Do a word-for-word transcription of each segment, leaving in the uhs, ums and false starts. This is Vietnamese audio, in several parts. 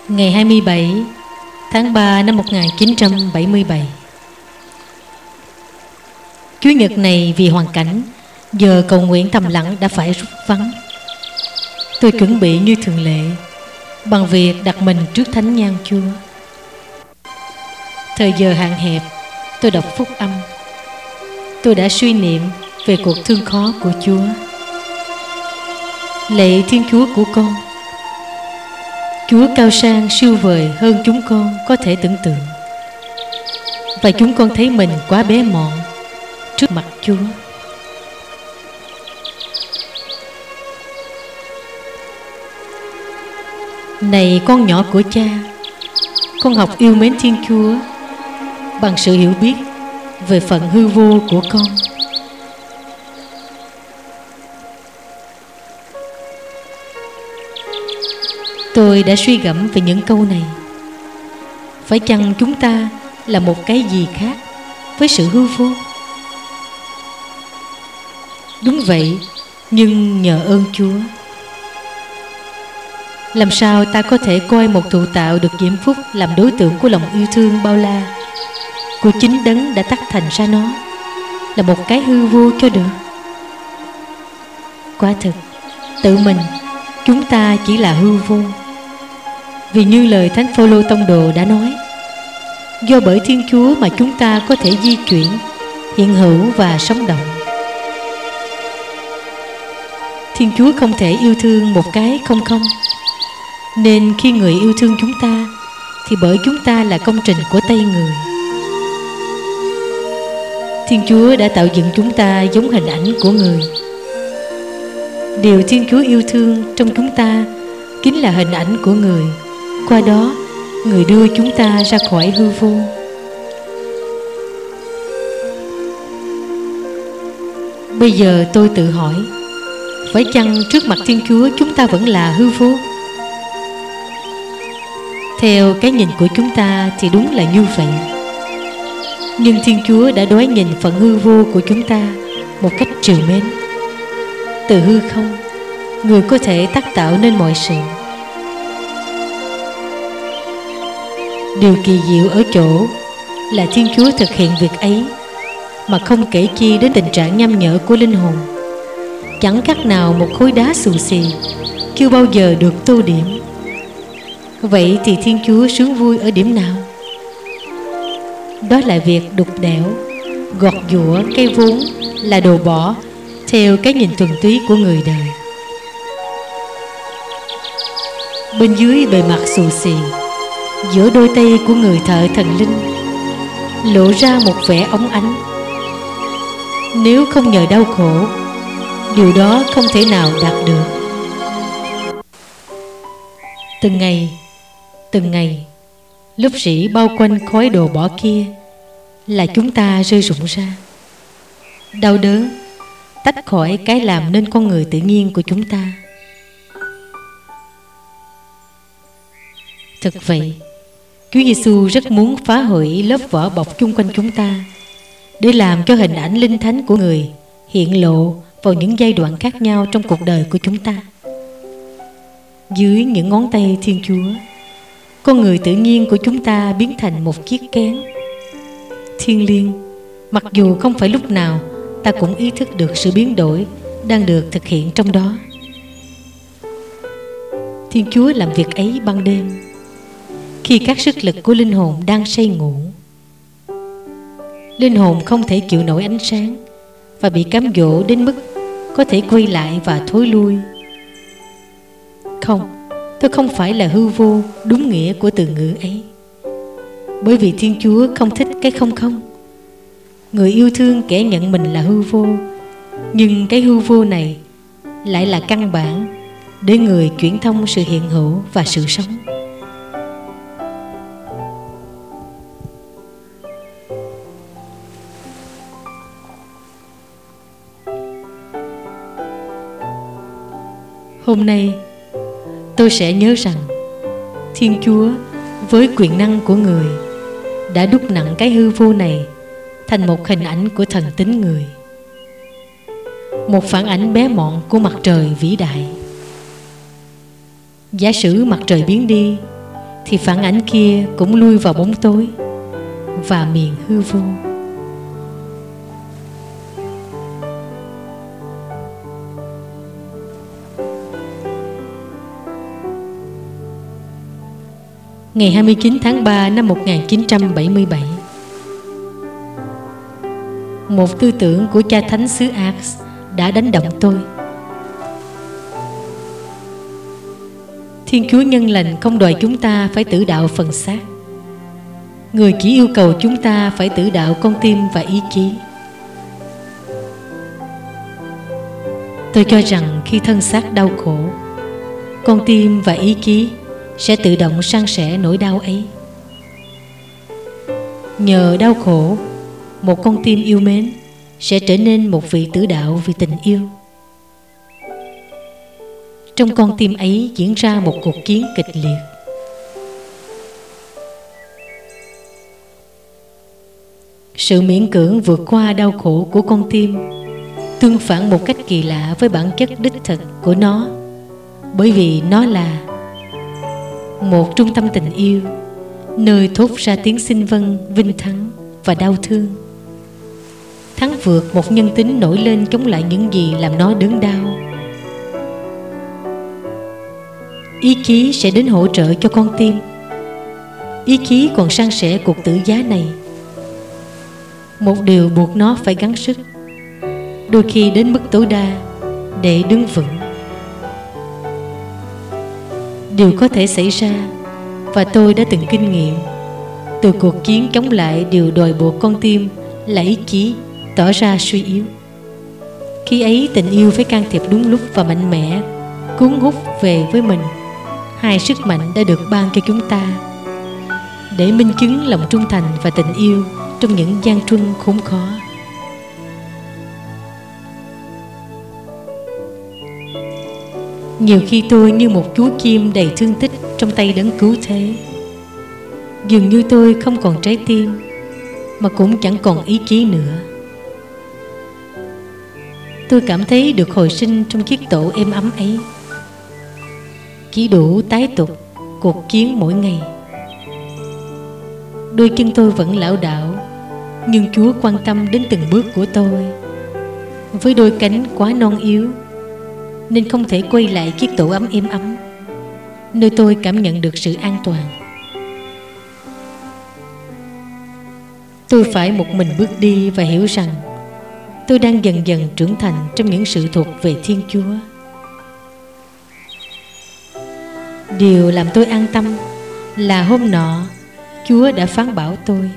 Ngày hai mươi bảy tháng ba năm một nghìn chín trăm bảy mươi bảy. Chủ nhật này vì hoàn cảnh, giờ cầu nguyện thầm lặng đã phải rút vắng. Tôi chuẩn bị như thường lệ bằng việc đặt mình trước thánh nhang Chúa. Thời giờ hạn hẹp, tôi đọc phúc âm. Tôi đã suy niệm về cuộc thương khó của Chúa. Lạy Thiên Chúa của con, Chúa cao sang siêu vời hơn chúng con có thể tưởng tượng, và chúng con thấy mình quá bé mọn trước mặt Chúa. Này con nhỏ của Cha, con học yêu mến Thiên Chúa bằng sự hiểu biết về phận hư vô của con. Tôi đã suy gẫm về những câu này. Phải chăng chúng ta là một cái gì khác với sự hư vô? Đúng vậy, nhưng nhờ ơn Chúa. Làm sao ta có thể coi một thụ tạo được diễm phúc làm đối tượng của lòng yêu thương bao la của chính Đấng đã tác thành ra nó là một cái hư vô cho được? Quả thực, tự mình chúng ta chỉ là hư vô. Vì như lời Thánh Phaolô Tông Đồ đã nói, do bởi Thiên Chúa mà chúng ta có thể di chuyển, hiện hữu và sống động. Thiên Chúa không thể yêu thương một cái không không, nên khi người yêu thương chúng ta thì bởi chúng ta là công trình của tay người. Thiên Chúa đã tạo dựng chúng ta giống hình ảnh của người. Điều Thiên Chúa yêu thương trong chúng ta chính là hình ảnh của người. Qua đó, người đưa chúng ta ra khỏi hư vô. Bây giờ tôi tự hỏi, phải chăng trước mặt Thiên Chúa chúng ta vẫn là hư vô? Theo cái nhìn của chúng ta thì đúng là như vậy. Nhưng Thiên Chúa đã đoái nhìn phận hư vô của chúng ta một cách trìu mến. Từ hư không, người có thể tác tạo nên mọi sự. Điều kỳ diệu ở chỗ là Thiên Chúa thực hiện việc ấy mà không kể chi đến tình trạng nham nhở của linh hồn. Chẳng khác nào một khối đá xù xì chưa bao giờ được tô điểm. Vậy thì Thiên Chúa sướng vui ở điểm nào? Đó là việc đục đẽo, gọt giũa cái vốn là đồ bỏ theo cái nhìn thuần túy của người đời. Bên dưới bề mặt xù xì, giữa đôi tay của người thợ thần linh lộ ra một vẻ óng ánh. Nếu không nhờ đau khổ, điều đó không thể nào đạt được. Từng ngày, từng ngày, lớp rỉ bao quanh khói đồ bỏ kia là chúng ta rơi rụng ra. Đau đớn tách khỏi cái làm nên con người tự nhiên của chúng ta. Thực vậy, Chúa Giêsu rất muốn phá hủy lớp vỏ bọc chung quanh chúng ta để làm cho hình ảnh linh thánh của người hiện lộ vào những giai đoạn khác nhau trong cuộc đời của chúng ta. Dưới những ngón tay Thiên Chúa, con người tự nhiên của chúng ta biến thành một chiếc kén thiêng liêng, mặc dù không phải lúc nào ta cũng ý thức được sự biến đổi đang được thực hiện trong đó. Thiên Chúa làm việc ấy ban đêm, khi các sức lực của linh hồn đang say ngủ. Linh hồn không thể chịu nổi ánh sáng và bị cám dỗ đến mức có thể quay lại và thối lui. Không, tôi không phải là hư vô đúng nghĩa của từ ngữ ấy. Bởi vì Thiên Chúa không thích cái không không. Người yêu thương kẻ nhận mình là hư vô, nhưng cái hư vô này lại là căn bản để người chuyển thông sự hiện hữu và sự sống. Hôm nay, tôi sẽ nhớ rằng Thiên Chúa với quyền năng của người đã đúc nặng cái hư vô này thành một hình ảnh của thần tính người, một phản ảnh bé mọn của mặt trời vĩ đại. Giả sử mặt trời biến đi thì phản ảnh kia cũng lui vào bóng tối và miền hư vô. Ngày hai mươi chín tháng ba năm một nghìn chín trăm bảy mươi bảy, một tư tưởng của cha thánh xứ Ars đã đánh động tôi. Thiên Chúa nhân lành không đòi chúng ta phải tử đạo phần xác. Người chỉ yêu cầu chúng ta phải tử đạo con tim và ý chí. Tôi cho rằng khi thân xác đau khổ, con tim và ý chí sẽ tự động san sẻ nỗi đau ấy. Nhờ đau khổ, một con tim yêu mến sẽ trở nên một vị tử đạo vì tình yêu. Trong con tim ấy diễn ra một cuộc chiến kịch liệt. Sự miễn cưỡng vượt qua đau khổ của con tim tương phản một cách kỳ lạ với bản chất đích thực của nó, bởi vì nó là một trung tâm tình yêu, nơi thốt ra tiếng xin vâng, vinh thắng và đau thương. Thắng vượt một nhân tính nổi lên chống lại những gì làm nó đớn đau. Ý chí sẽ đến hỗ trợ cho con tim. Ý chí còn san sẻ cuộc tử giá này. Một điều buộc nó phải gắng sức, đôi khi đến mức tối đa, để đứng vững. Điều có thể xảy ra, và tôi đã từng kinh nghiệm, từ cuộc chiến chống lại điều đòi buộc con tim là ý chí tỏ ra suy yếu. Khi ấy tình yêu phải can thiệp đúng lúc và mạnh mẽ, cuốn hút về với mình hai sức mạnh đã được ban cho chúng ta, để minh chứng lòng trung thành và tình yêu trong những gian truân khốn khó. Nhiều khi tôi như một chú chim đầy thương tích trong tay đấng cứu thế. Dường như tôi không còn trái tim, mà cũng chẳng còn ý chí nữa. Tôi cảm thấy được hồi sinh trong chiếc tổ êm ấm ấy, chỉ đủ tái tục cuộc chiến mỗi ngày. Đôi chân tôi vẫn lảo đảo, nhưng Chúa quan tâm đến từng bước của tôi. Với đôi cánh quá non yếu, nên không thể quay lại chiếc tổ ấm êm ấm, nơi tôi cảm nhận được sự an toàn. Tôi phải một mình bước đi và hiểu rằng tôi đang dần dần trưởng thành trong những sự thuộc về Thiên Chúa. Điều làm tôi an tâm là hôm nọ Chúa đã phán bảo tôi: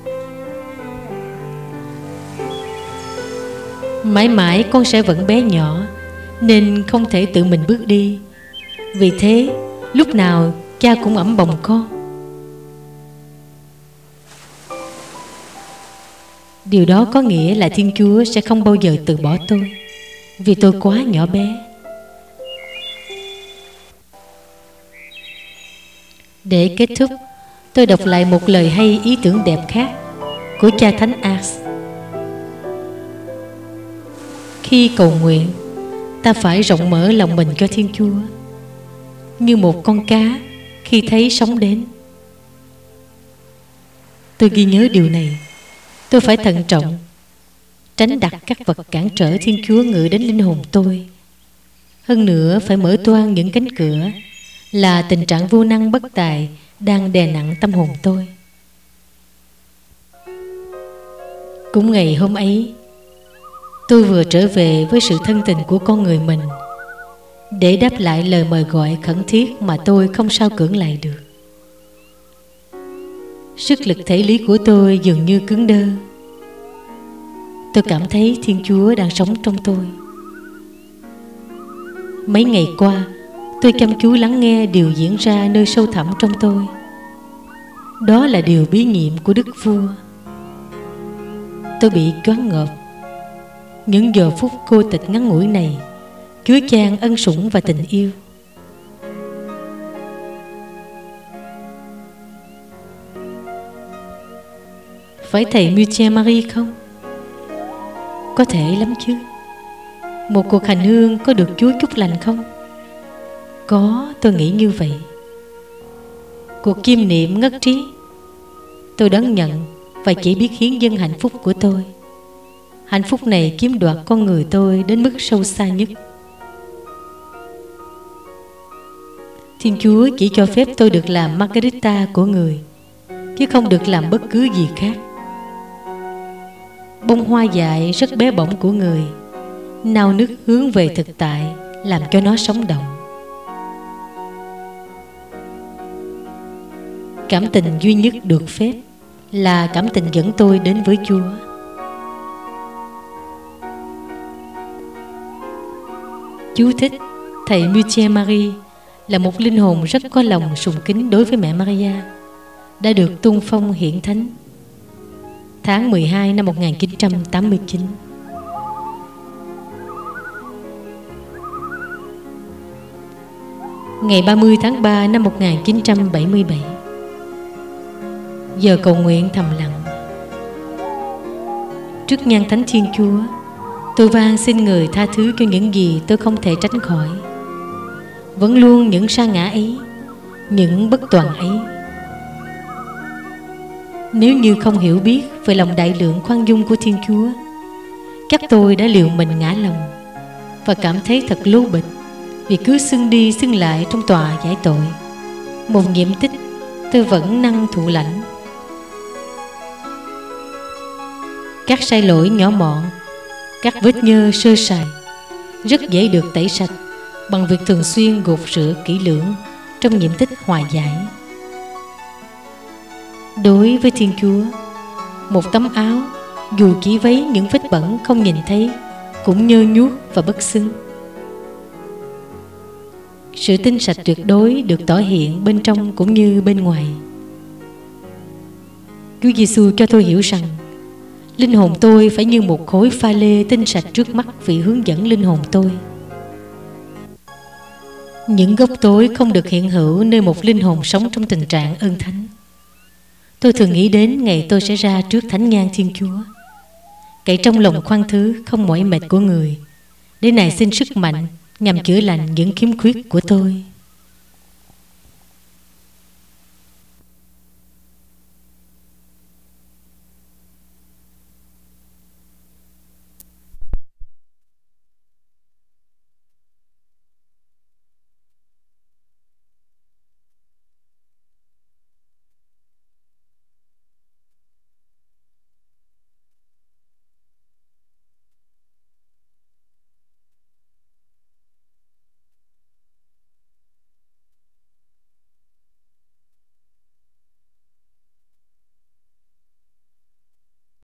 mãi mãi con sẽ vẫn bé nhỏ, nên không thể tự mình bước đi. Vì thế lúc nào cha cũng ẵm bồng con. Điều đó có nghĩa là Thiên Chúa sẽ không bao giờ từ bỏ tôi, vì tôi quá nhỏ bé. Để kết thúc, tôi đọc lại một lời hay ý tưởng đẹp khác của cha thánh Ars. Khi cầu nguyện, ta phải rộng mở lòng mình cho Thiên Chúa, như một con cá khi thấy sóng đến. Tôi ghi nhớ điều này. Tôi phải thận trọng, tránh đặt các vật cản trở Thiên Chúa ngự đến linh hồn tôi. Hơn nữa phải mở toang những cánh cửa là tình trạng vô năng bất tài đang đè nặng tâm hồn tôi. Cũng ngày hôm ấy, tôi vừa trở về với sự thân tình của con người mình, để đáp lại lời mời gọi khẩn thiết mà tôi không sao cưỡng lại được. Sức lực thể lý của tôi dường như cứng đơ. Tôi cảm thấy Thiên Chúa đang sống trong tôi. Mấy ngày qua, tôi chăm chú lắng nghe điều diễn ra nơi sâu thẳm trong tôi. Đó là điều bí nhiệm của Đức Vua. Tôi bị choáng ngợp. Những giờ phút cô tịch ngắn ngủi này chứa chan ân sủng và tình yêu. Phải thầy Michel Marie không? Có thể lắm chứ. Một cuộc hành hương có được Chúa chúc lành không? Có, tôi nghĩ như vậy. cuộc chiêm niệm ngất trí. Tôi đón nhận và chỉ biết hiến dâng hạnh phúc của tôi. Hạnh phúc này chiếm đoạt con người tôi đến mức sâu xa nhất. Thiên Chúa chỉ cho phép tôi được làm Margarita của người, chứ không được làm bất cứ gì khác. Bông hoa dại rất bé bỏng của người, nao nức hướng về thực tại, làm cho nó sống động. Cảm tình duy nhất được phép là cảm tình dẫn tôi đến với Chúa. Chú thích: thầy Michel Marie là một linh hồn rất có lòng sùng kính đối với mẹ Maria, đã được tôn phong hiển thánh. Tháng mười hai năm một nghìn chín trăm tám mươi chín. Ngày ba mươi tháng ba năm một nghìn chín trăm bảy mươi bảy. Giờ cầu nguyện thầm lặng. Trước nhan thánh Thiên Chúa, tôi van xin người tha thứ cho những gì tôi không thể tránh khỏi. Vẫn luôn những sa ngã ấy, những bất toàn ấy. Nếu như không hiểu biết về lòng đại lượng khoan dung của Thiên Chúa, chắc tôi đã liều mình ngã lòng và cảm thấy thật lố bịch vì cứ xưng đi xưng lại trong tòa giải tội. Một nhiệm tích tôi vẫn năng thụ lãnh. Các sai lỗi nhỏ mọn, các vết nhơ sơ sài rất dễ được tẩy sạch bằng việc thường xuyên gột rửa kỹ lưỡng trong nhiệm tích hòa giải. Đối với Thiên Chúa, một tấm áo dù chỉ vấy những vết bẩn không nhìn thấy cũng nhơ nhuốc và bất xứng. Sự tinh sạch tuyệt đối được tỏ hiện bên trong cũng như bên ngoài. Chúa Giêsu cho tôi hiểu rằng linh hồn tôi phải như một khối pha lê tinh sạch trước mắt vị hướng dẫn linh hồn tôi. Những góc tối không được hiện hữu nơi một linh hồn sống trong tình trạng ơn thánh. Tôi thường nghĩ đến ngày tôi sẽ ra trước thánh nhan Thiên Chúa, cậy trong lòng khoan thứ không mỏi mệt của người, để Ngài xin sức mạnh nhằm chữa lành những khiếm khuyết của tôi.